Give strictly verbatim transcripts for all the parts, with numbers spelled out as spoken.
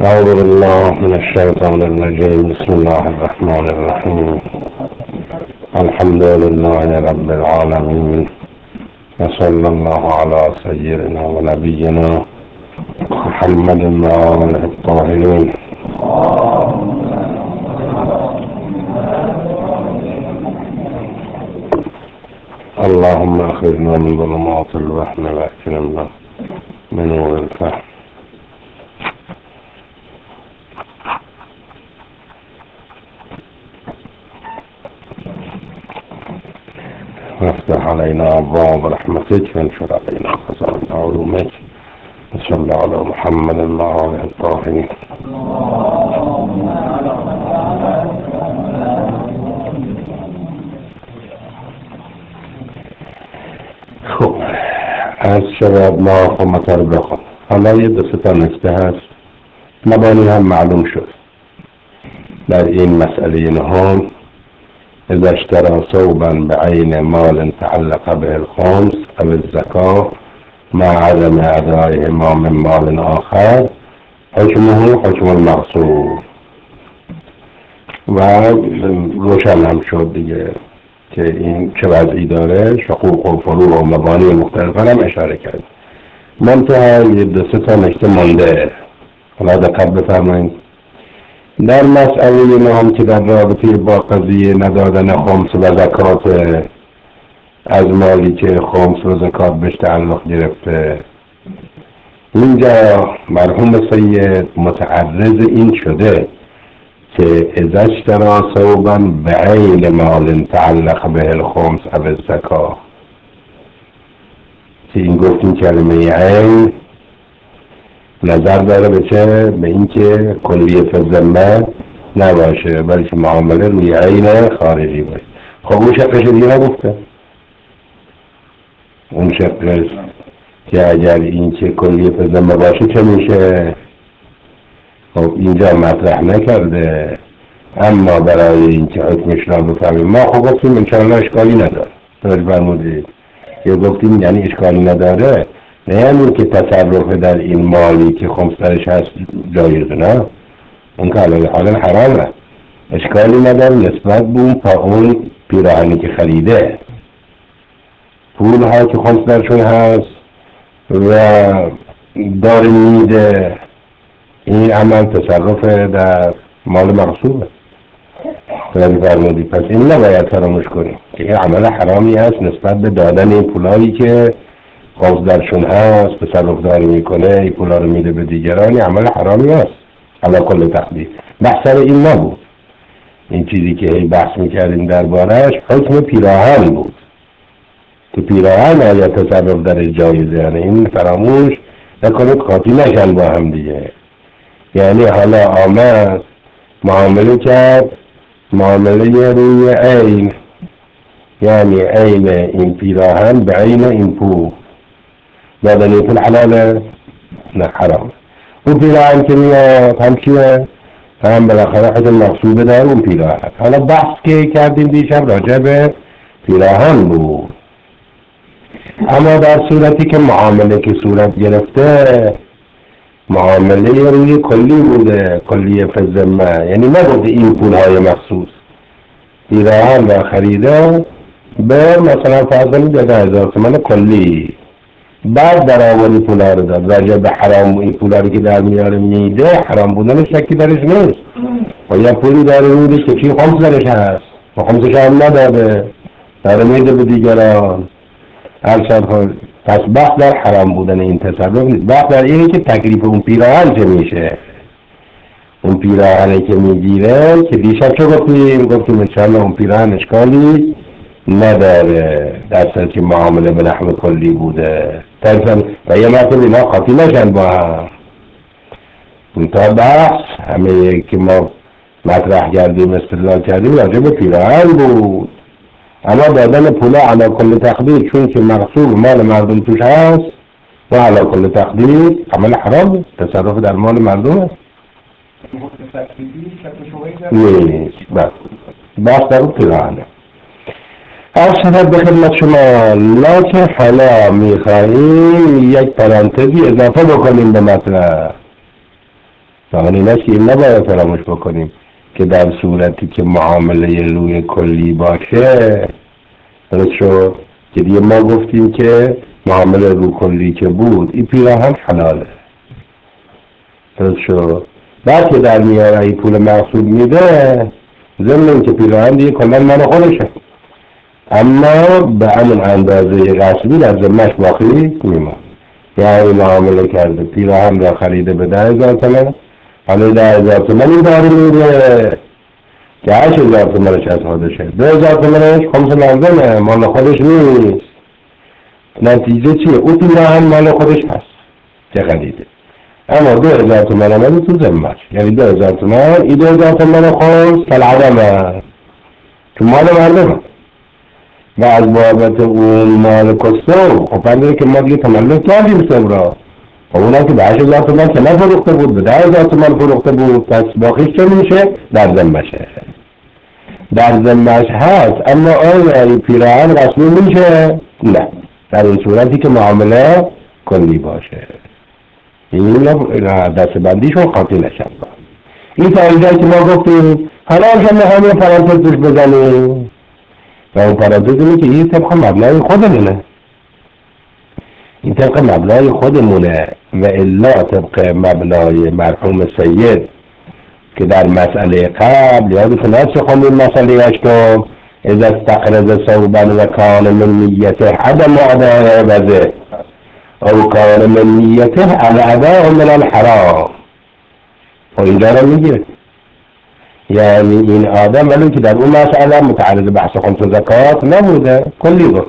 أعوذ بالله من الشيطان الرجيم. بسم الله الرحمن الرحيم. الحمد لله رب العالمين، وصلى الله على سيدنا ونبينا محمد وآله الطاهرين. اللهم أخرجنا من ظلمات الوهم وأكرمنا من نور الفهم. وافتح علينا أبواب رحمتك وانشر علينا خزائن علومك، وصلى على محمد وآله الطاهرين. خب از شباب ما مطر بخون. حالا یه دو سه تا نکته هست، مبانی هم معلوم شد در این مسئله نهم. اذا اشترى ثوبا بعين مال تعلق به الخمس او الزكاة مع عدم ادائهما من مال آخر حکمه حکم المغصوب. و روشن هم شد دیگه که این چه وضعی داره، شقوق و فروع و مبانی مختلف هم اشاره کرد. منتها یه دو سه تا نکته مانده، حالا دقت بفرمایید. در مسئله نام که در رابطه با قضیه ندادن خمس و زکات از مالی که خمس و زکات بهش تعلق گرفته، اینجا مرحوم سید متعرض این شده که اذا اشترى ثوبا بعین مال تعلق به الخمس او الزکات، که این گفتیم کلمه عین نظر داره به چه؟ به اینکه کلیه فزمه نباشه بلکه معامله روی عین خارجی باشه. خب اون شقش دیگه نگفته، اون شقش که اگر این که کلیه فزمه باشه چه میشه؟ خب اینجا مطرح نکرده. اما برای اینکه حکمش را بفهمیم ما خب گفتیم انشاءالله اشکالی نداره، توجه فرمودید. یا گفتیم یعنی اشکالی نداره نه یعنی که تصرف در این مالی که خمس درش هست جایزه، نه، اون که علاوه حالا حرامه. اشکالی نداره نسبت به اون تا اون پیراهنی که خریده، پول ها که خمس درشون هست و داره میده، این عمل تصرف در مال مغصوبه. توجه فرمودید. پس این نباید فراموش کنیم که این عمل حرامی هست نسبت به دادن این پولایی که خمس درشون هست، تصرف داری میکنه، این پولا رو میده به دیگرانی، عمل حرامی هست علی کل تقدیر. بحث این نبود. این چیزی که بحث میکردیم دربارش حکم پیراهن بود که پیراهن آیا تصرف در جایزه، یعنی این فراموش نکنید قاطی نشن با هم دیگه. یعنی حالا آمد معامله کرد، معامله روی عین، یعنی عین این پیراهن به عین این پول دادن پول حلاله؟ نه حرام. اون پیراهن که میاد هم چیه؟ هم بالاخره حکم مغصوبه در اون پیراهن. حالا بحث که کردیم دیشب راجع به پیراهن بود. اما در صورتی که معامله که صورت گرفته معامله روی کلی بوده، کلی فزمه، یعنی نبوده این پولهای مخصوص، پیراهن را خریده به مثلا فرضاً ده هزار تومان کلی، بعد در آوری پولا رو داد. راجع به حرام این پولا رو که در میاره میده، حرام بودن شکی درش نیست. و یا پولی داره میده که چی خمس درش هست و خمسش هم نداده، داره میده به دیگران. هر شب خود پس بحث در حرام بودن این تصرف نیست، بحث در اینه که تکلیف اون پیراهن چه میشه. اون پیراهنه که میگیره که دیشب چه گفتیم؟ گفتیم انشاءالله اون پیراهن اشکالی نداره در صورت که معامله به نحو کلی بوده. و یه مرتب اینا قاطی نشن با هم. تا بحث همه که ما مطرح کردیم استدلال کردیم راجع به پیراهن بود. اما دادن پولا علی کل تقدیر چون که مغصوب مال مردم توش هست و علی کل تقدیر عمل حرام، تصرف در مال مردم هست نیست. بحث در اون پیراهنه. از شدت به خدمت شما، لکن حالا میخواییم یک پرانتزی اضافه بکنیم به مطلب. فقط این است که این نباید فراموش بکنیم که در صورتی که معامله روی کلی باشه، درست شد که دیگه ما گفتیم که معامله رو کلی که بود این پیراهن حلاله، درست شد. بعد که در میاره این پول محسوب میده، ضمن این که پیراهن دیگه کلن من خودشه، اما به همون اندازه غصبی در ذمه‌اش باقی میمونه. یعنی معامله کرده پیراهن را خریده به ده هزار تومن، حالا ده هزار تومن این داره میده که هشت هزار تومنش از خودشه، دو هزار تومنش خمس لازمه مال خودش نیست. نتیجه چیه؟ او پیراهن مال خودش هست که خریده، اما دو هزار تومن آمده تو ذمه‌اش، یعنی دو هزار تومن این دو هزار تومن خمس کالعدمه تو مال مردمه و از بابت اون مال کستو خب پنداره که ما دیگه تملک کردیم سمرا، خب اونم که به هشت هزار تومن که نفروخته بود به ده هزار تومن فروخته بود، پس باقیش چه میشه؟ در ذمه‌شه، در ذمه‌اش هست. اما آیا این پیراهن رسمی میشه؟ نه، در این صورتی که معامله کلی باشه. این دست بندیشون خاطی نشد. این تا که ما گفتیم حالا هم همه پرانتز دوش بزنیم و اون پرانتز اینه که این طبق مبلغ خودمونه، این طبق مبلغ خودمونه و الا طبق مبلغ مرحوم سید که در مسئله قبل یادتون هست چه خوندیم مسئله هشتم اذا استقرض ثوبا و کان من نیته عدم اداء عوضه او کان من نیته الاداء من الحرام، و اینجا رو میگه یعنی این آدم ولی که در اون مسئله متعرض بحث خمس و زکات نبوده، کلی بود،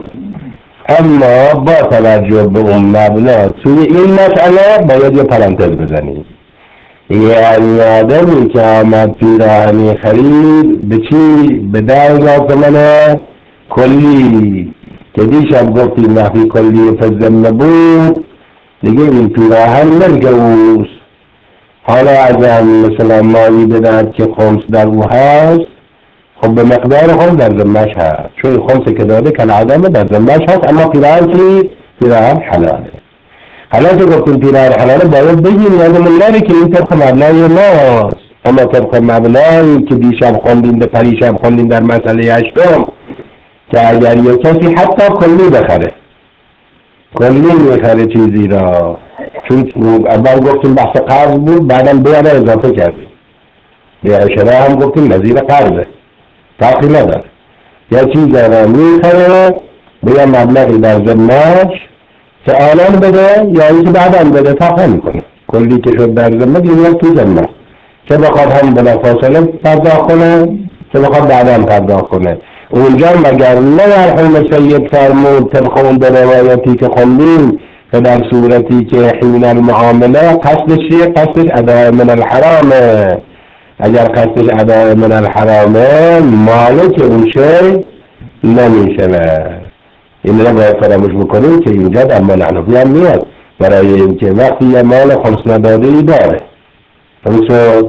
اما با توجه به اون مبلغ توی این مسئله باید یه پرانتز بزنیم. یعنی آدمی که آمد پیراهنی خرید به چی؟ به ده هزار تومن کلی که دیشب گفتیم نفی کلی فزمه بود، دیگه این پیراهن ملک اوست. حالا اگر مثلا مالی بدهد که خمس در او هست، خب به مقدار خمس در ذمه‌اش هست، چون خمس که داده کل عدمه در ذمه‌اش هست، اما پیراهن چی؟ پیراهن حلاله. حالا که گفتیم پیراهن حلاله باید بگیم یادمون نره که این طبق مبلغ ماست، اما طبق مبلغی که دیشب خوندیم به پریشب خوندیم در مسئله هشتم که اگر یک کسی حتی کلی بخره، کلی میخره چیزی را، چون اول گفتیم بحث قرض بود بعدم بیاره اضافه کردیم، بیاره شرا هم گفتیم نظیر قرضه فرقی نداره، یا چیز را میخره بیا مبلغی در ذمه‌اش که آنان بده یا اینکه بعدم بده فرق نمیکنه، کلی که شد در ذمه دیگه تو ذمه، چه بخواد هم بلا فاصله پرداخت کنه چه بخواد بعدم پرداخت کنه. اونجا مگر نه مرحوم سید فرمود طبق اون به روایتی که خوندیم که در صورتی که حین المعامله قصدش چیه؟ قصدش اداء من الحرامه، اگر قصدش اداء من الحرامه مالک اون شی نمیشه. این رو باید فراموش بکنیم که اینجا در مال حنفی هم میاد، برای اینکه وقتی یه مال خمس نداده ای داره فرموشت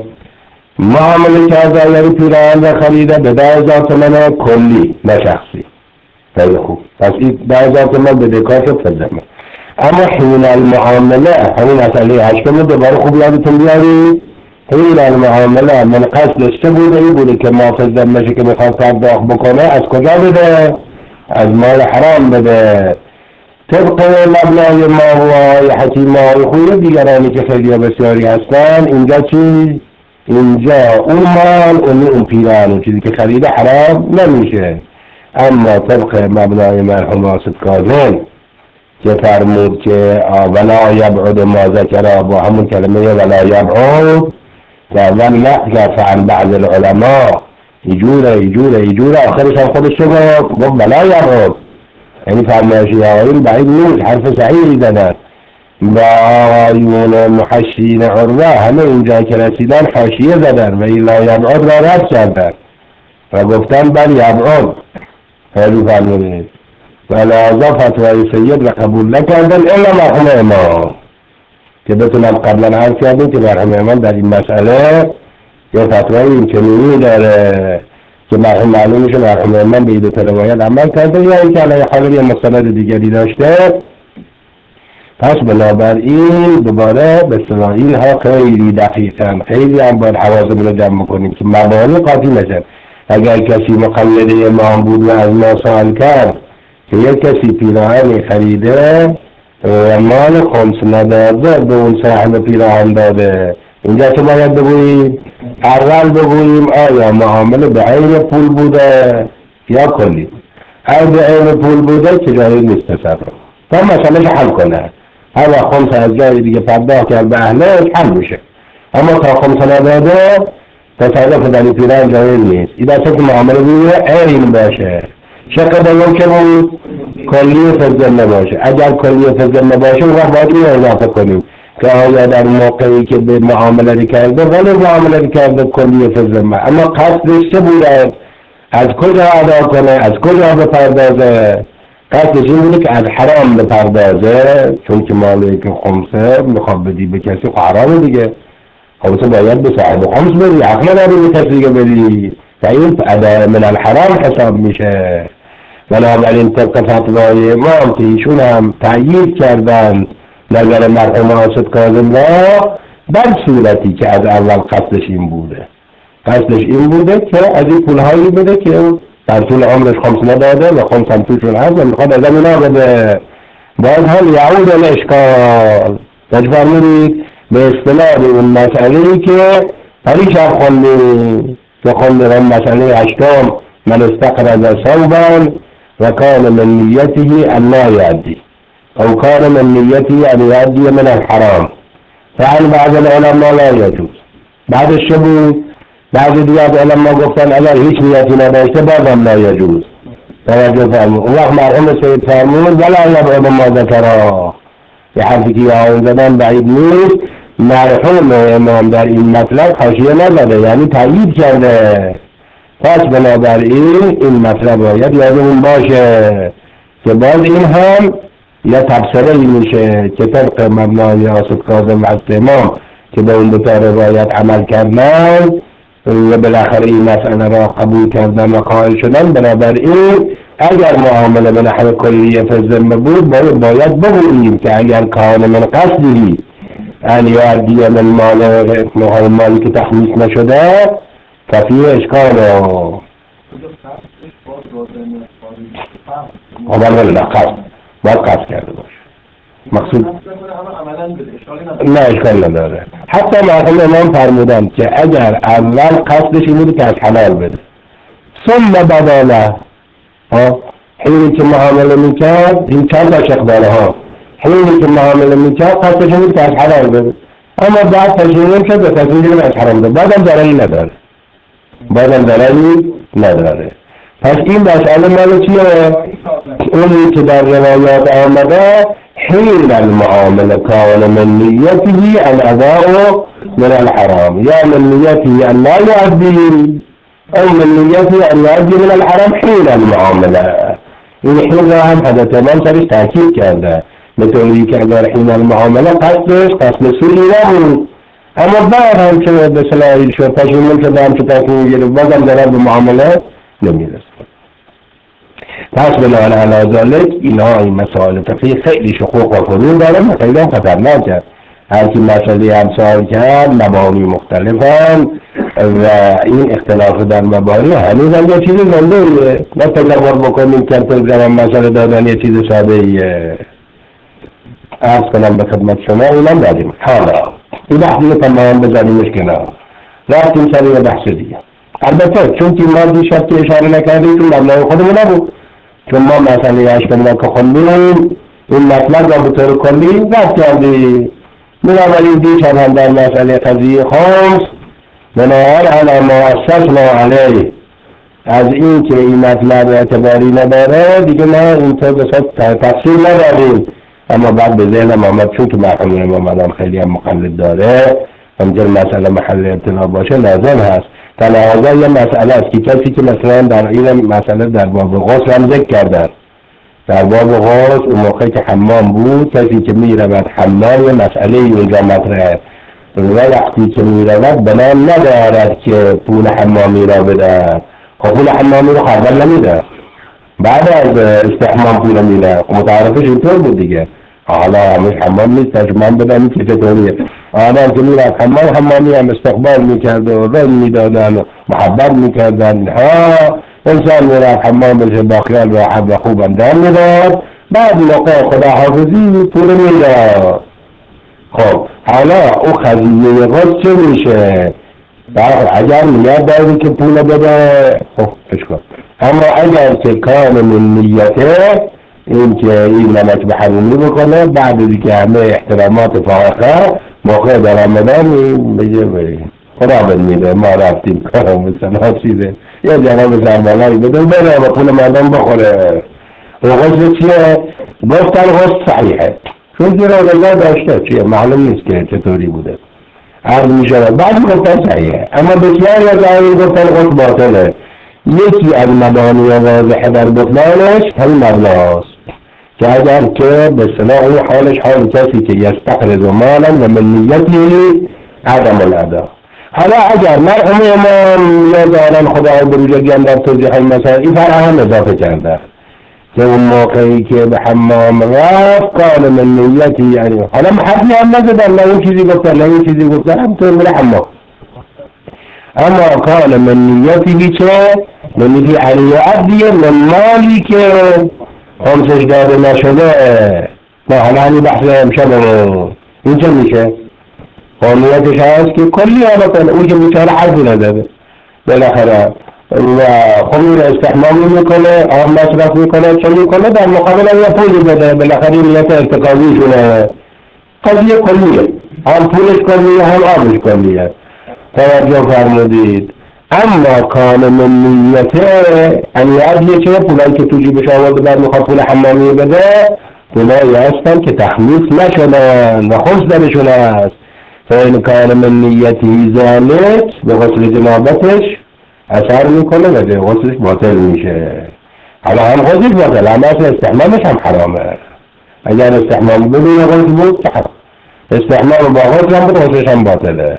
معامله کرده یعنی پیراهن را خریده به ده هزار تومن کلی نه شخصی، خیلی خوب، پس این ده هزار تومن بدهکار شد فزمه. اما حین المعامله همین مسئله هشتم دوباره خوب یادتون بیاری، حین المعامله من قصدش چه بوده؟ این بوده که محافظ ذمه‌شه که میخواد پرداخت بکنه از کجا بده؟ از مال حرام بده، طبق مبلغ ما و حکیمای خوی دیگرانی که خیلی بسیاری هستن. اینجا چی؟ اینجا اون مال اون اون پیران اون چیزی که خریده حرام نمیشه، اما طبق مبلغ مرحوم آصف کاظم که فرمود که ولا یبعد ما ذکر با همون کلمه ولا یبعد که اول نحجف عن بعض العلماء ایجوره ایجوره ایجوره آخرش هم خودش رو گفت گفت ولا یبعد، یعنی فرمایشی آقایون بعید نیست، حرف صحیحی زدن با آقایون محشین عروه همه اینجا که رسیدن حاشیه زدن و این لا یبعد را رد کردن و گفتن بل یبعد، خیلی فرمودید و لازا فتوای سید را قبول نکردن الا مرحوم امام که بتونم قبلا عرض کردیم که مرحوم امام در این مسئله یه فتوای این چنینی داره که مرحوم معلومشه مرحوم امام به این دو روایت عمل کرده یا اینکه علیه حال یه مستند دیگری داشته پس بنابراین دوباره به اصطلاح اینها خیلی دقیقاً خیلی هم باید حواسمون رو جمع کنیم که مبانی قاطی نشن. اگر کسی مقلد امام بود و از ما سوال کرد که یک کسی پیراهنی خریده و مال خمس نداده به اون صاحب پیراهن داده، اینجا چه باید بگوییم؟ اول بگوییم آیا معامله به عین پول بوده یا کلی؟ اگر به عین پول بوده که جایی نیست تصرف تا مسئلهش حل کنه. هر وقت خمس از جای دیگه پرداخت کرد به اهلش حل میشه، اما تا خمس نداده تصرف در این پیراهن جایی نیست. این دسته که معامله بوده عین باشه، شق دوم که بود کلیه فضل نباشه. اگر کلیه فضل نباشه اون وقت باید این اضافه کنیم که آیا در موقعی که به معامله کرده ولی معامله کرده کلیه فضل ما، اما قصدش چه بوده؟ از کجا ادا کنه؟ از کجا بپردازه؟ قصدش این بوده که از حرام بپردازه، چون که مالی که خمسه میخواد بدی به کسی حرامه دیگه. خمسه باید به صاحب خمس بدی، حق نداری به کسی دیگه بدی، و این ادای من الحرام حساب میشه. بنابراین طبق فتوای امام که ایشون هم تأیید کردن نظر مرحوم آصد کاظم را، در صورتی که از اول قصدش این بوده قصدش این بوده که از این پولهایی بده که در طول عمرش خمس نداده و خمس هم توشون هست و میخواد از امینا بده. باید هم یعود الاشکال باید فرمودید به اصطلاح اون مسئلهی که پریش هم خوندیم که خوندیم مسئله هشتم من استقرض ثوبا و کان من نیته ان لا یعدی او کان من نیته ان یعدی من الحرام فعن بعض العلماء لا یجوز. بعدش چه بود؟ بعض دیگه از علماء گفتن اگر هیچ نیتی نداشته بازم لا یجوز. توجه فرمون. اون وقت مرحوم سید فرمون ولا یبعد ما ذکرها، یه حرفی که آن زدن بعید نیست. مرحوم امام در این مطلب حاشیه نزده، یعنی تایید کرده. پس بنابراین این مطلب باید یادمون باشه که باز این هم یا تبصره ای میشه که طبق مبنای آصد کاظم و امام که به اون دوتا روایت عمل کردن و بالاخره این مسئله را قبول کردن و قائل شدن. بنابراین اگر معامله به نحو کلیه فالذمه بود باید باید بگوییم که اگر کان من قصدی ان یعدی من مال مالی که تخمیس نشده ففیه اشکال و اول قصد باید قصد کرده باشه مقصود نه اشکال نداره. حتی مرحوم امام فرمودن که اگر اول قصدش این بود که از حلال بده ثم بداله حینی که معامله میکرد، این چند تا شق داره ها، حینی که معامله میکرد قصدش این بود که از حلال بده، اما بعد تشریح شد و تصمیم از حرام بده، بعدم ضرری نداره بعدم ضرری نداره. پس این مسئله مال چیه؟ اونی که در روایات آمده حین المعامله کان من نیته الاداء من الحرام یا من نیته ان لا یعدی او من نیته ان یعدی من الحرام حین المعامله. این حین را هم حضرت امام سرش تاکید کرده به طوری که اگر حین المعامله قصدش قصد سوی نبود، اما بعد هم که به صلاحی شد تشمیل شده هم که تصمیم گرفت بازم ضرر به معامله نمیرسه. پس بنابراین علی ذالک اینها این مسائل فقهی خیلی شقوق و فروع داره و خیلی هم خطرناکه. هر کی مسئله هم سوال کرد مبانی مختلفن و این اختلاف در مبانی هنوز هم یه چیز زنده ایه، نه تصور بکنیم که تو زمان مسئله دادن یه چیز ساده ایه. عرض کنم به خدمت شما اینم دادیم. حالا این بحثی که تمام بذاریمش کنار رفتیم سر یه بحث دیگه. البته چون که ما دیشب که اشاره نکردیم چون مبنای خودمون نبود، چون ما مسئله اشکال که خوندیم این مطلب را به طور کلی رفت کردیم. بنابراین دیشب هم در مسئله قضیه خمس بنابراین علی ما اسسنا علیه از این که این مطلب اعتباری نداره دیگه ما اینطور به صورت تفصیل نداریم، اما بعد به ذهنم آمد چون که مرحوم امام الان خیلی هم مقلد داره همجور مسئله محل ابتلا باشه لازم هست. تنها یه مسئله است که کسی که مثلا در این مسئله در باب غسل هم ذکر کردن، در باب غسل اون موقعی که حمام بود کسی که می رود حمام یه مسئله اینجا مطرحه و وقتی که می رود بنا ندارد که پول حمامی را بده. خب پول حمامی رو اول نمیده، بعد از استحمام پول میده، متعارفش اینطور بود دیگه. حالا همش حمام نیست، من بدم که چطوریه. آدم که میرفت حمام، حمامی هم استقبال میکرد و رنگ میدادن و محبت میکردن. ها انسان میرفت حمام بشه با خیال راحت و خوب اندام میداد، بعد موقع خداحافظی پول میداد. خب حالا او قضیه غصب چه میشه؟ اگر نیت داری که پول بده خب اشکال، اما اگر که کار من نیته این که این نمک به حرومی بکنه، بعد از که همه احترامات فائقه موقع در رمضان بگه خدا بد میده ما رفتیم کارم مثلا چیزه یا جناب زرمالایی بده بده و پول مردم بخوره. و غصب چیه؟ گفتن غصب صحیحه چون زیرا رضا داشته، چیه معلوم نیست که چطوری بوده عرض می شود. بعد گفتن صحیحه، اما بسیاری از آیین گفتن غصب باطله. یکی از مبانی واضحه در بطلانش همین مبناست که اگر که به اصطلاح اون حالش حال کسی که یستقرض مالا و من نیتی عدم الادا. حالا اگر مرحوم امام یا دارن خدا بروجگی هم در توضیح المسائل این فرهم اضافه کرده که اون موقعی که به حمام رفت قال من نیتی، یعنی حالا حرفی هم نزدن، نه اون چیزی گفتن نه این چیزی گفتن، هم تو میره حمام. اما قال من نیتی چه؟ من نیتی علی عبدیه من مالی که خمسش داده نشده. ما حالا همین بحث امشب رو این چه میشه؟ قانونیتش هست که کلی آبتن اون که میچاره حرفی نداده بالاخره و خب این استحمامی میکنه، آب مصرف میکنه، چه میکنه در مقابل هم یه پولی بده، بالاخره این نیت ارتقاضی شونه. قضیه کلیه، هم پولش کلیه هم آبش کلیه. توجه فرمودید. اما کان من نیته یعنی عدلیه چه پولایی که تو جیبش آورده بعد میخواد پول حمامی بده، پولایی هستن که تخلیص نشدن و خمس درشون هست. فإن کان من نیتی ذلک به غسل جنابتش اثر میکنه و غسلش باطل میشه. حالا هم غسلش باطل، هم اصل استحمامش هم حرامه. اگر استحمام بدون غسل بود که حرام، استحمام با غسل هم بود غسلش هم باطله.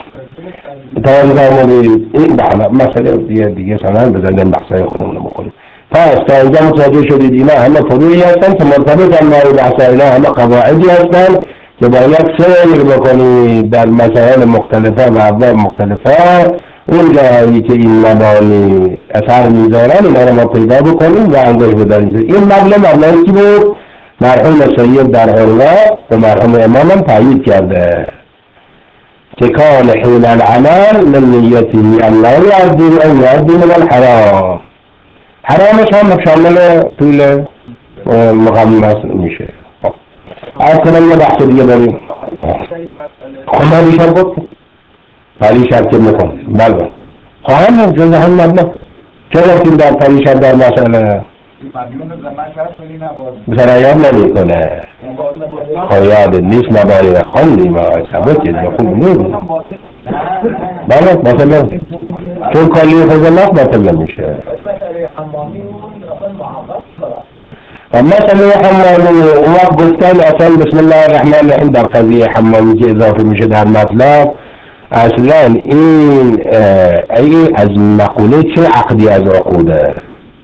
توجه فرمودید. این بحث مسئله دیگه دیگه سنن بزنیم بحثای خودمون بکنیم. پس تا اینجا متوجه شدید اینا همه فروعی هستن که مرتبط هم با بحث اینا همه قواعدی هستن که باید سیر بکنید در مسائل مختلفه و ابواب مختلفه. اون جایی که این مبانی اثر میذارن اینا رو ما پیدا بکنیم و انگوش بداریم. این مبلغ مبلغی که بود مرحوم سید در حلوه و مرحوم امام هم تایید کرده که کان حین العمل من نیتی الله یعدی او یعدی من الحرام. حرامش هم شامل طول مقامت میشه. از کنم یه بحث دیگه بریم. خمه بیشتر گفت پریشت که میکن بلد خواهم جزه هم مبنه چه گفتیم در پریشت در مسئله بسرایان نمی کنه خواهیاد نیست مباری و خوندی ما ثبت یه خوب نیم بله باطل نمی چون کلی خزمت باطل نمیشه. و مسئله حمامی اون وقت گفتن اصلا بسم الله الرحمن الرحیم در قضیه حمامی که اضافه میشه در مطلب اصلا این این از مقوله چه عقدی از عقوده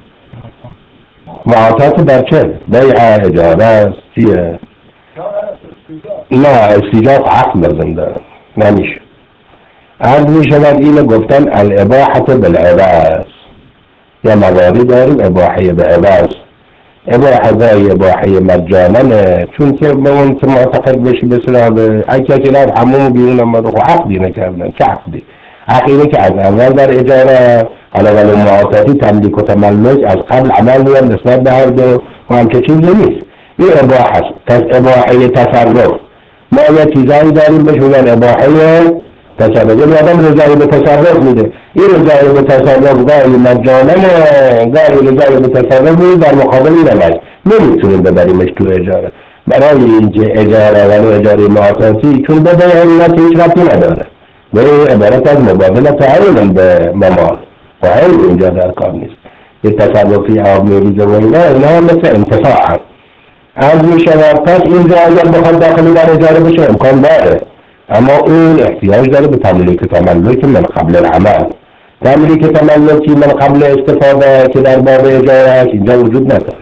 معاطات در چه؟ بیع اجاره است چیه؟ نه استیجاب عقد لازم داره نمیشه. عرض میشود اینو گفتن الاباحة بالعوض یا مواردی داریم اباحه به عوض. اباحه داری اباحه مجاننه چون که به اون که معتقد بشی بسیار به اگه که رفت همون بیرون اما رو عقدی نکردن. چه عقدی؟ عقیده که از اول در اجاره حالا ولی معاطاتی تملیک و تملک از قبل عمل میان نسبت به هر دو و همچه چیزی نیست. این اباحه است. اباحه تصرف ما یه چیزایی داریم بهش میگن اباحه تصرف. یعنی آدم رضایی به تصرف میده. این رضایی به تصرف گاهی مجاننه گاهی رضایی به تصرف میده در مقابل نمش نمیتونیم ببریمش تو اجاره. برای اینکه اجاره ولی اجاره معاطاتی چون به علت هیچ ربطی نداره به عبارت از مبادله تعین به ممال و این اینجا در کار نیست. یه تصرفی آب میریزه و اینا اینا مثل انتفاع هم از میشود. پس این اگر بخواد داخلی در اجاره بشه امکان داره اما اون احتیاج داره به تملیک تملک من قبل العمل. تملیک تملکی من قبل استفاده که در باب اجاره هست اینجا وجود نداره.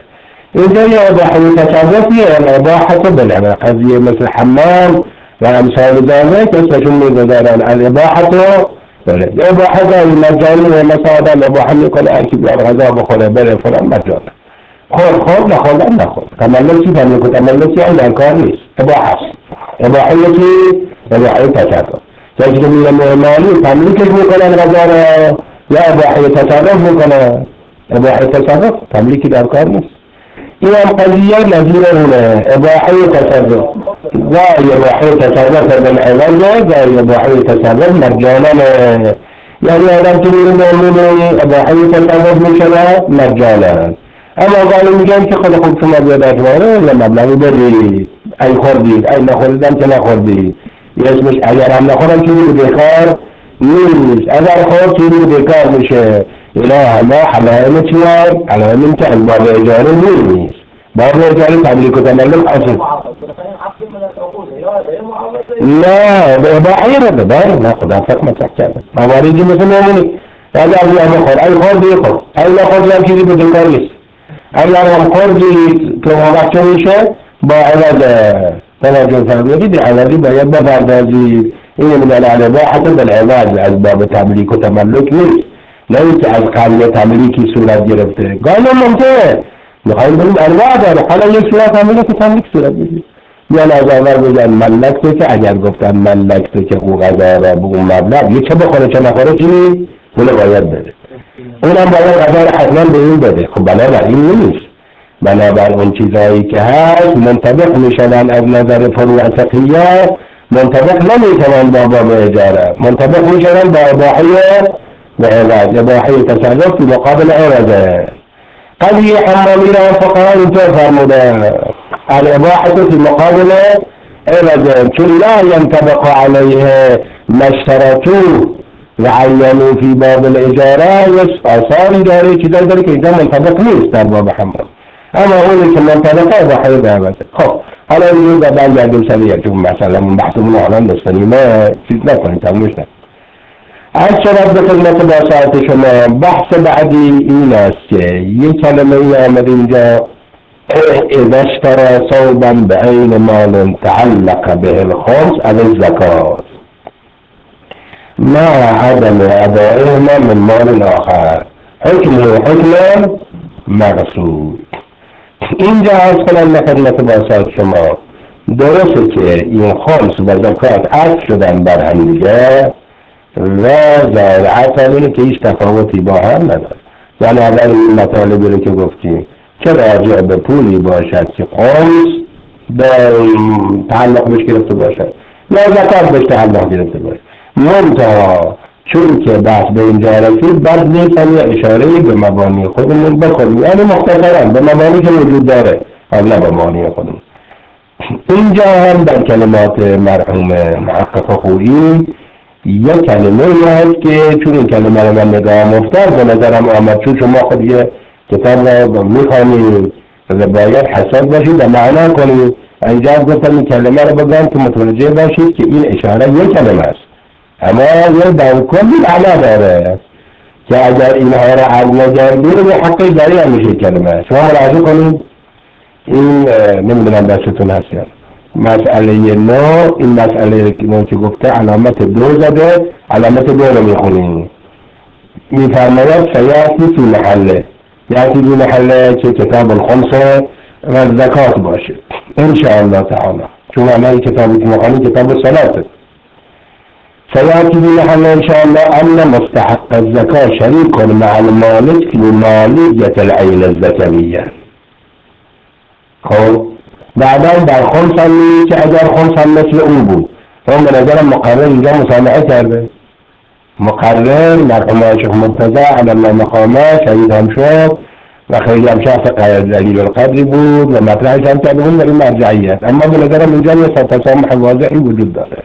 اینجا یه اباحه تصرفیه، اباحه بالعبا قضیه مثل حمام و امثال ذلك اسمشون میگذارن الاباحه بله اباحه غیر مجانی و مثلا آدم اباحه میکنه هرکی بیاد غذا بخوره بره فلان مجانا خور خور نخوردن نخور تملک چی فهمی که تملکی هم در کار نیست اباحه است اباحه یکی اباحه تصرف جایی که میره معمالی تملیکش میکنن غذا را یا اباحه تصرف میکنن اباحه تصرف تملیکی در کار نیست این هم قضیه نظیر اونه اباحه تصرف گاهی اباحه تصرف بالعوض گاهی اباحه تصرف مجانا یعنی آدم که میره معمولی اباحه تصرف میشود مجانا اما قالوا میگن که خود خود شما بیاد اتواره یا مبلغی بری ای خوردید ای نخوردیدم که نخوردید یه اسمش اگر هم نخورم چیزی به بیکار نیست اگر خورد چیزی به بیکار میشه اینا همه حلائم چیه؟ حلائم که باب اجاره نیست باب اجاره تملیک و تملک اصل نه به اباحی رو ببر نه خدا فرق مطرح کرده مواردی مثل نمونی اگر هم نخور ای خورد ای خورد ای نخورد چیزی به بیکار نیست اگر هم خوردی که وقت چه میشه با عوض توجه فرمودی به عوضی باید بپردازی این من الاباحه بالعوض از باب تملیک و تملک نیست نه اینکه از قبل تملیکی صورت گرفته گاهی ممکنه میخوایم بریم انواع داره حالا یک صورت تملیک که تملیک صورت بگیر میان از اول بگن ملکته که اگر گفتن ملکته که او غذا را به اون مبلغ یه چه بخوره چه نخوره چی؟ اونه باید بده اونم باید غذا را حتما به این بده خب بنابراین نیست بنابر اون چیزایی که هست منطبق میشنن از نظر فروع فقهیه منطبق نمیشنن با باب اجاره منطبق میشنن با اباحه و عوض اباحه تصرف في مقابل عوضه قضیه حمامی را فقها اینطور فرموده الاباحه في مقابل عوضه چون لا ينطبق عليه ما اشترطوه وعینوا في باب الاجاره آثاری داره چیزایی داره که اینجا منطبق نیست در باب حمام اما اونی که منطبقه اباحه به عوضه خب حالا اینجا در برگردیم سریع چون مثلا من بحثمون الان دستنیمه چیز نکنیم تمومش نکنیم از شرط به خدمت با ساعت شما بحث بعدی این است که یک کلمه ای آمد اینجا اذا اشترى ثوبا بعین مال تعلق به الخمس او الزکات مع عدم ادائهما من مال آخر حکم حکم مقصود اینجا از کنم به خدمت با ساعت شما درسته که این خمس و زکات عطف شدن بر هم دیگه و ظاهرت هم اینه که هیچ تفاوتی با هم نداره یعنی اول این مطالبی رو که گفتیم چه راجع به پولی باشد که خمس به تعلق بهش گرفته باشد یا زکات بهش تعلق گرفته باشد منتها چون که بحث به اینجا رسید بعد نیستن یه اشارهی به مبانی خودمون بکنیم یعنی مختصرا به مبانی که وجود داره نه به مبانی خودمون اینجا هم در کلمات مرحوم محقق خویی یک کلمه هست که چون این کلمه رو من نگاه مفتر به نظرم آمد چون شما خود یه کتاب را میخوانید و باید حساس باشید و معنا کنید اینجا گفتم این کلمه رو بگم که متوجه باشید که این اشاره یک کلمه است اما یه در کلی معنا داره که اگر اینها را عرض نگردید به حقی داری هم میشه کلمه شما ملاحظه کنید این نمیدونم دستتون هست یا مسئله نو این مسئله که گفته علامت دو زده علامت دو رو میخونیم میفرماید سیاتی فی محله یاتی فی محله که کتاب الخمسه و زکات باشه انشاءالله تعالی چون عمل کتابی که مخانی کتاب الصلاة سيأتي بمحل إن شاء الله أن مستحق الزكاة شريك مع المالك في مالية العين الزكوية. خب بعدين در خمس همی که اگر خمس هم مثل اون بود اون به نظرم مقرر اینجا مسامحه کرده مقرر مرحوم شیخ مرتضی علم مقامه شهید هم شد و خیلی هم شخص دلیل القدری بود و مطرحش هم کرده اون در این مرجعیت اما به نظرم اینجا یه تسامح واضحی وجود داره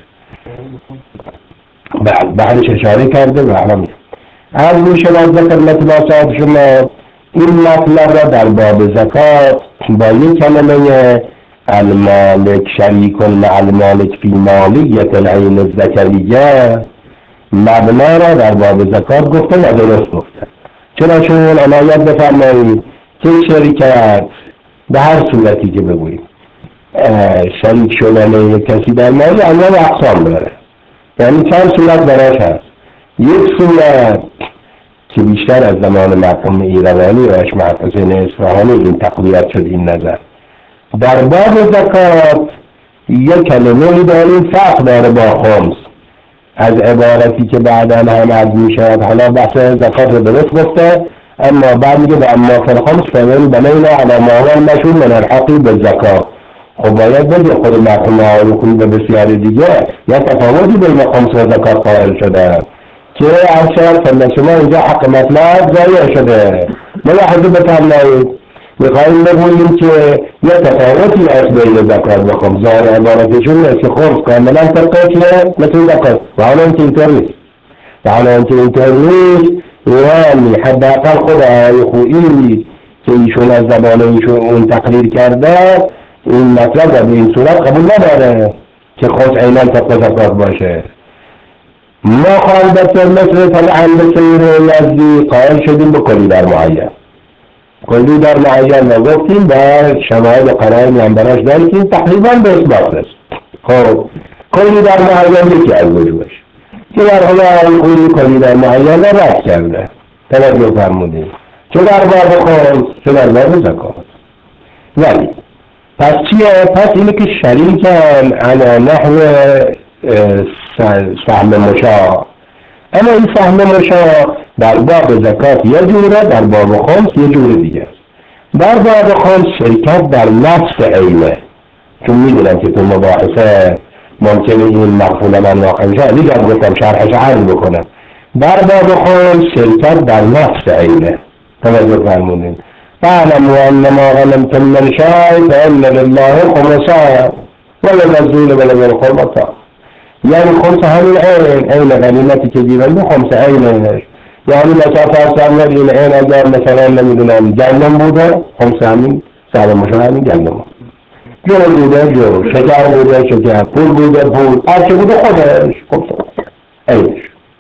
بعد بعدش اشاره کرده و علم از میشود ذکر مطلب صاحب شما این مطلب را در باب زکات با یک کلمه المالک شریک مع المالک فی مالیت العین الزکویه مبنا را در باب زکات گفته و درست گفته چرا چون عنایت بفرمایید که شرکت به هر صورتی که بگوییم شریک شدن کسی در مال انواع اقسام داره، یعنی چند صورت براش هست. یک صورت که بیشتر از زمان مرحوم ایروانی و اشمعت حسین اصفهانی این تقویت شد این نظر. در باب زکات یک کلمه‌ای داریم فرق داره با خمس، از عبارتی که بعدا هم عرض می شود. حالا بحث زکات رو درست گفته، اما بعد میگه و اما فی الخمس فمن بنینا علی ما هو المشهور من الحق بالزکات. خب باید بگه خود مرحوم آقای خویی و بسیاری دیگه یا تفاوتی بین خمس و زکات قائل شده که اکثر فلن شما اینجا حق مطلب ضایع شده. ملاحظه بفرمایید، میخواییم بگوییم که یه تفاوتی از بین زکات و خمس، ظاهر عبارتشون نیست که خمس کاملا طبقه مثل زکات و حالا اینکه اینطور نیست، و حالا اینکه اینطور نیست یعنی حداقل خود آقای خویی که ایشون از زبان ایشون اون تقریر کرده این مطلب رو به این صورت قبول نداره که خمس عیناً طبقه زکات باشه. ما خالبت مثل طبعا به سیر یزدی قائل شدیم به کلی در معین، کلی در معین و گفتیم و شماعد و قرائن هم براش داریم که تقریبا به اثبات است. خب کلی در معین یکی از وجوهش که در حالا خویی کلی در معین را رد کرده، توجه فرمودیم، چه در باب خمس چه در باب زکات. ولی پس چیه؟ پس اینه که شریکن علی نحو سهم مشاع، اما این سهم مشاع در باب زکات یه جوره، در باب خمس یه جوره دیگه. در باب خمس شرکت در نفس عینه، چون میدونم که تو مباحثه ممکنه این مقفول من واقع میشه، دیگر گفتم شرحش عرض بکنم. در باب خمس شرکت در نفس عینه، توجه فرمودین. فاعلموا انما غنمتم من شيء فان لله خمسه وللرسول ولذي القربى. یعنی خمس همین عین، عین غنیمتی که دیدن خمس عینش، یعنی مثلا فرض این عین اگر مثلا نمیدونم گندم بوده خمس همین سهم مشاع همین گندم، جو بوده جو، شکر بوده شکر، پول بوده پول، هر چه بوده خودش خمس عینش.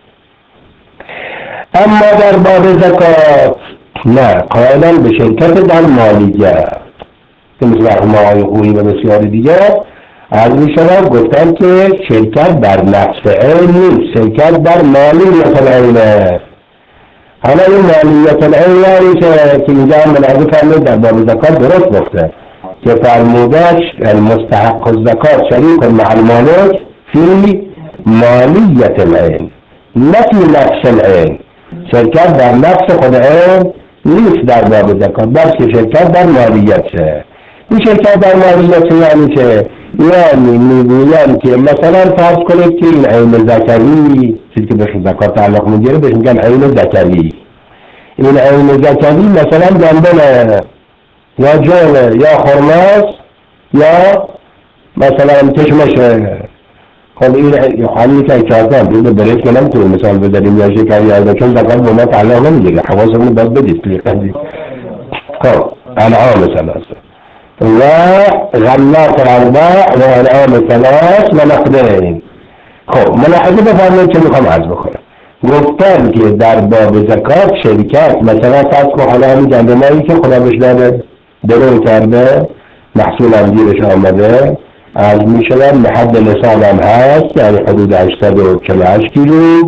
اما در باب زکات نه، قائلا به شرکت در مالیت که مثل مرحوم آقای خویی و بسیاری دیگر عرض می شود گفتن که شرکت در نفس عین نیست، شرکت در مالیت العین. حالا این مالیت العین یعنی که اینجا هم ملاحظه فرمودید در باب زکات درست گفته که فرمودش المستحق الزکات شریک مع المالک فی مالیت العین نه فی نفس العین. شرکت در نفس خود عین نیست در باب زکات، بلکه شرکت در مالیت شه. این شرکت در مالیت یعنی که یعنی میگویم که مثلا فرض کنید که این عین ذکری چیزی که بهش زکات تعلق میگیره بهش میگن عین ذکری. این عین ذکری مثلا گندمه یا جوله یا خرماست یا مثلا کشمشه. خب این حالی که اکرازم بیده بریش که نمیتونیم مثال بذاریم یا شکر یا چون زکات به ما تعلق نمیگیره، حواسمون باید بدید. خب انعام مثلا و غلات الارباع و انعام ثلاث و نقدین. خب ملاحظه بفرمایید چه میخوام عرض بکنم. گفتن که در باب زکات شرکت مثلا فرض کن حالا همین گندمایی که خدا بهش داده درو کرده محصول هم گیرش آمده از می شود محد نصاب هم هست، یعنی حدود هشتصد و چهل و هشت کیلو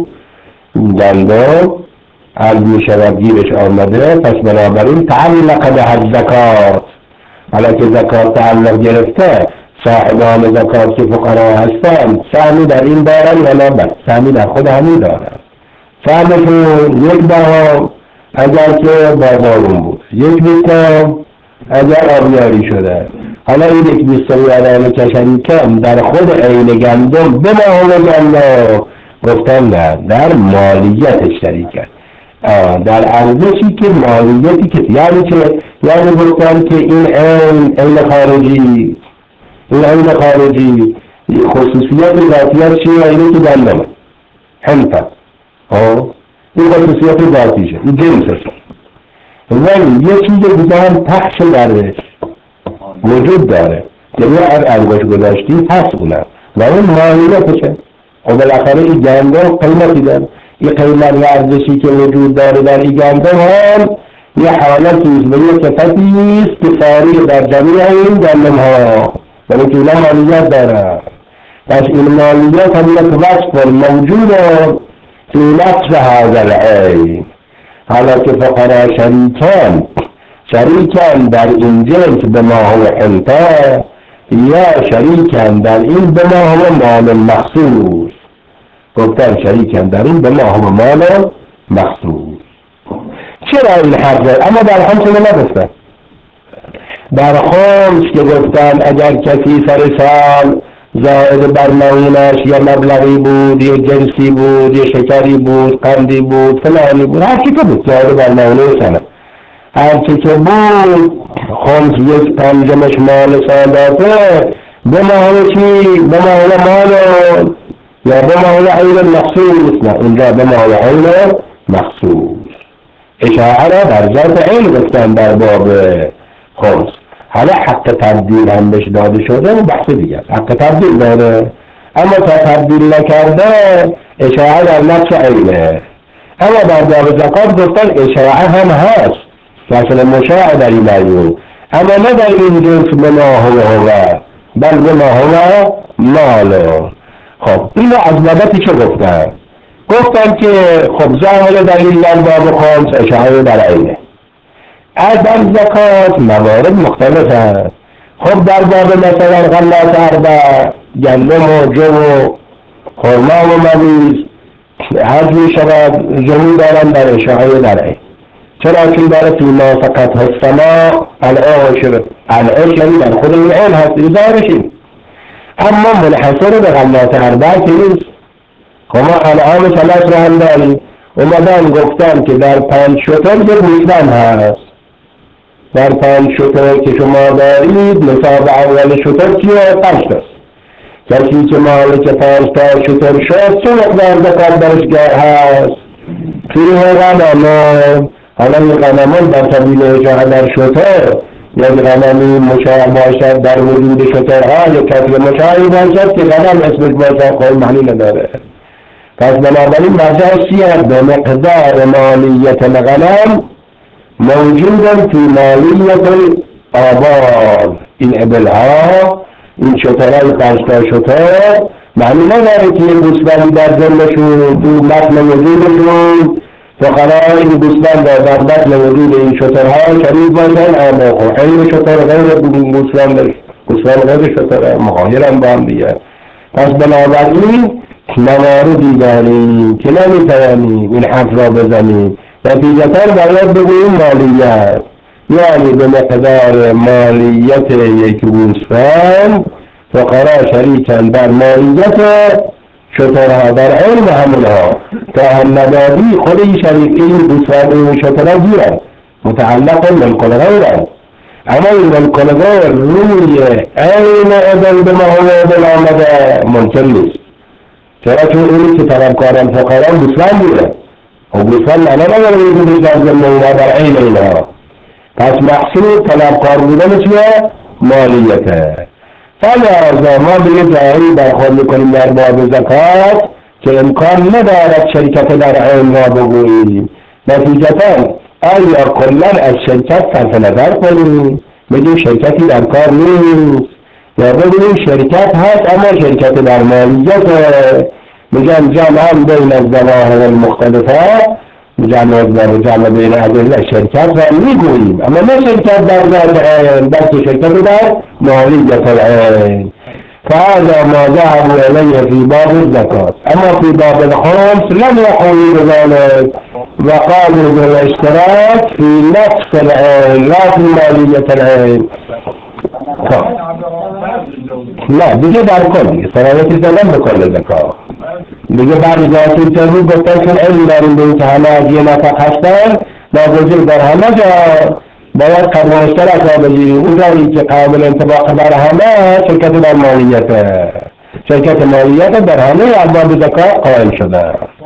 گندم از می شود گیرش آمده. پس بنابراین تعلق به هر زکات، حالا که زکات تعلق گرفته صاحبان زکات که فقرا هستند سهمی در این دارن یا نه؟ سهمی در خود همین دارن. سهمشون یک دهم اگر که بازارون بود، یک بیستم اگر آبیاری شده. حالا این یک بیستمی آدم کشنی کم در خود عین گندم به ماهول گندم گفتن نه، در مالیت شریکت، در ارزشی که مالیتی که یعنی که یعنی گفتن که این عین عین خارجی، این عین خارجی خصوصیت ذاتیت چیه؟ اینه که گندمه حنفت، این خصوصیت ذاتیشه، این جنسشه. ولی یه چیز دیگه هم پخش درش وجود داره که یه ارزش گذاشتی هست اونم و اون مالیتشه. و بالاخره این گندم قیمتی داره، این قیمت و ارزشی که وجود داره در این گندم هم یه حالتی و یه صفتی است که ساری در جمیع این گندم ها ولی که اینا مالیت داره. پس این مالیت هم یک وصف موجوده فی نفس هذا العین. حالا که فقرا شریکان شریکان در این جنس به ما هو حنطه یا شریکان در این به ما هو مال مخصوص. گفتن شریکان در این به ما هو مال مخصوص. چرا این حرفه؟ اما در خمس نگفتن. در خمس که گفتن اگر کسی سر سال زائد بر معینش یا مبلغی بود یا جنسی بود یا شکری بود قندی بود فلانی بود هر چی که بود زائد بر معینه سنه هر چی که بود خمس یک پنجمش مال ساداته به مال چی؟ به مال مال یا به مال عین مخصوص. نه اینجا به مال عین مخصوص. اشاعه را در ذات عین گفتن در باب خمس. حالا حق تبدیل هم بهش داده شده و بحث دیگه است. حق تبدیل داره اما تا تبدیل نکرده اشاعه در نفس عینه. اما در باب زکات گفتن اشاعه هم هست که اصل مشاعه در این عین اما نه در این جنس به ما هو هو بل به ما هو مالو. خب اینو از بابتی چه گفتن؟ گفتن که خب ظاهر دلیل در باب خمس اشاعه در عینه. از در زکات موارد مختلف هست. خب در باب مثلا غلات اربع گندم و جو و خرما و مویز حج می شود جمعی دارن در اشاعه در عین. چرا که داره فیما فقط هستما العشر العشر در خود این عین هست ظاهرشین اما منحصر به غلات اربع که نیست. خب ما انعام ثلاث رو هم داریم اومدن گفتن که در پنج شتر یک گوسفند هست. در پنج شتر که شما دارید نصاب اول شتر کیه؟ پنج تاست. کسی که مالک پنج تا شتر شد چه مقدار زکات درش هست؟ فیه غنم. حالا این غنمان در سبیل اشاعه در شتر یک غنمی مشاع باشد در وجود شترها یک کسر مشاعی باشد که غنم اسمش باشد خواهی معنی نداره. پس بنابراین مرجع چیه؟ به مقدار مالیت الغنم موجودن فی مالیت الآبار. این ابلها این شترهای پنج تا شتر معنی نداره که این گوسفندی در ذمشون تو بطن وجودشون فقرا این گوسفند در بطن وجود این شترها شریک باشن اما خیلی شتر غیر گوسفند گوسفند غیر شتر مغایر با هم دیگه. پس بنابراین مواردی داریم که نمیتوانیم این حرف را بزنیم. نتیجتا باید بگوییم مالیت یعنی به مقدار مالیت یک گوسفند فقرا شریکن در مالیت شترها در علم همونها تا هم ندادی خود این شریکی این گوسفند این شترها گیرن متعلق ملکل غیرن اما این ملکل غیر روی عین ازل به محوه بل آمده ممکن نیست. چرا چون اینی که طلبکاران فقران گوسفند گیرن و گوسفند معنی نداره این گوسفند زمینه در عین اینها. پس مقصود طلبکار بودن چیه؟ مالیته. فلذا ما به یه جایی برخورد میکنیم در باب زکات که امکان ندارد شرکت در عین را بگوییم. نتیجتا آیا کلا از شرکت صرف نظر کنیم بگیم شرکتی در کار نیست یا بگیم شرکت هست اما شرکت در مالیت میگن جمع هم بین الظواهر المختلفه جمع و جمع بین ادله شرکت را میگوییم اما نه شرکت در ذات عین بلکه شرکت در مالیت العین. فهذا ما ذهبوا الیه فی باب الزکات اما فی باب الخمس لم یقولوا بذلك وقالوا بالاشتراك في نفس العين لا في مالیت العین. نه دیگه در کل دیگه سرایتی زدن به کل زکات دیگه بعد جاتی تنوی گفتن که علم داریم به این که همه از یه نفق هستن ناگزیر در همه جا باید قبل اشتراک را بگیریم. اون جایی که قابل انطباق بر همه شرکت در مالیت شرکت مالیت در همه ارباب زکات قائم شده.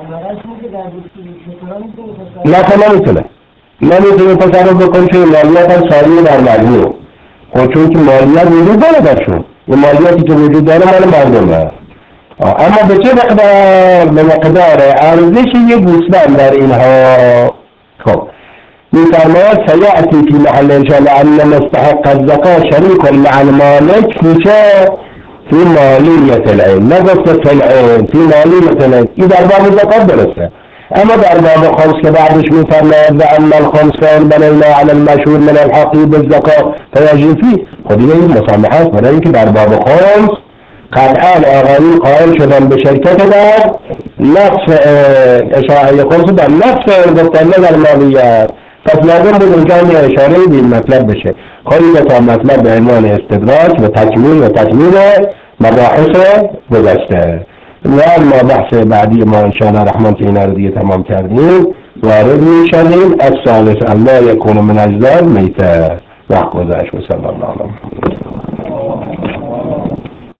نه تو نمیتونه نمیتونه تصرف بکن که مالیت هم ساریه در مجموع خود چون که مالیت وجود داره درشون و مالیتی که وجود داره مال مردمه. اما به چه مقدار به مقدار ارزش یک گوسفند در اینها. خب میفرماید سیأتی فی محل انشاءالله ان مستحق الزکات شریک مع المالک فی چه؟ فی مالیت العین، نگفته فی العین، فی مالیت العین. این در باب زکات درسته. اما در باب خمس که بعدش میفرماید و اما الخمس فان بنینا علی المشهور من الحقی بالزکات فیجب فیه. خب این مسامحه است، برای اینکه در باب خمس قطعا آقایون قائل شدن به شرکت در نصف اشاعه خمس در نصف گفتن در مالیت. پس لازم بود اینجا یه اشاره به این مطلب بشه. خیلی تا مطلب به عنوان استدراج و تکمیل و تکمیل مباحث گذشته. و اما بحث بعدی ما انشاءالله رحمان که اینا رو دیگه تمام کردیم وارد میشنیم. الثالث الله یکون من اجزاء میته. وقت گذشت. و صلی الله علیه